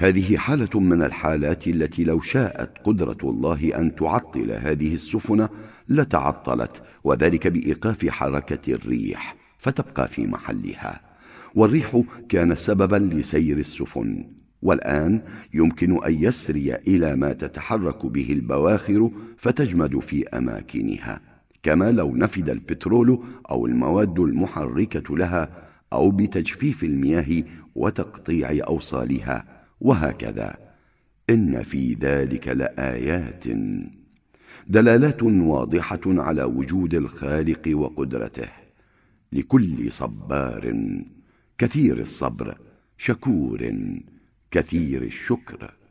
هذه حالة من الحالات التي لو شاءت قدرة الله أن تعطل هذه السفن لتعطلت، وذلك بإيقاف حركة الريح فتبقى في محلها، والريح كان سببا لسير السفن. والآن يمكن أن يسري إلى ما تتحرك به البواخر فتجمد في أماكنها، كما لو نفد البترول أو المواد المحركة لها، أو بتجفيف المياه وتقطيع أوصالها، وهكذا. إن في ذلك لآيات، دلالات واضحة على وجود الخالق وقدرته، لكل صبار كثير الصبر، شكور كثير الشكر.